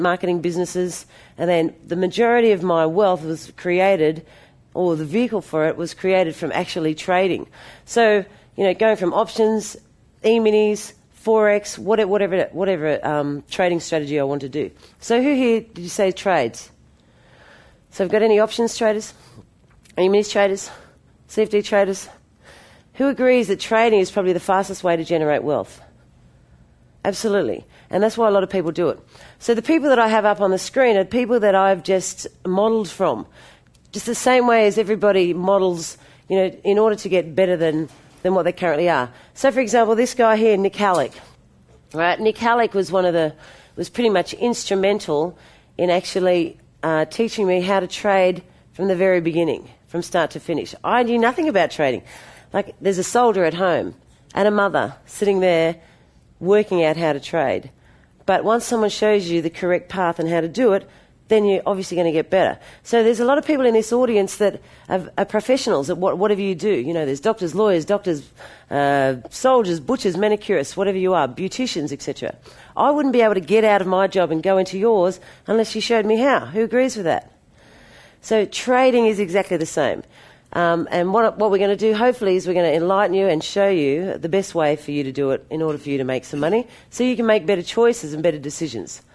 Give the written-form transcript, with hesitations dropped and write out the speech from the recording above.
marketing businesses, and then the majority of my wealth was created, or the vehicle for it was created from actually trading. So, going from options, E-minis, Forex, whatever trading strategy I want to do. So who here did you say trades? So have got any options traders? E-minis traders? CFD traders? Who agrees that trading is probably the fastest way to generate wealth? Absolutely. And that's why a lot of people do it. So the people that I have up on the screen are people that I've just modelled from. Just the same way as everybody models, in order to get better than what they currently are. So, for example, this guy here, Nick Halleck. Right? Nick Halleck was was pretty much instrumental in actually teaching me how to trade from the very beginning, from start to finish. I knew nothing about trading. Like, there's a soldier at home and a mother sitting there working out how to trade. But once someone shows you the correct path and how to do it, then you're obviously going to get better. So there's a lot of people in this audience that are professionals at whatever you do. There's doctors, lawyers, soldiers, butchers, manicurists, whatever you are, beauticians, etc. I wouldn't be able to get out of my job and go into yours unless you showed me how. Who agrees with that? So trading is exactly the same. And what we're going to do, hopefully, is we're going to enlighten you and show you the best way for you to do it in order for you to make some money, so you can make better choices and better decisions.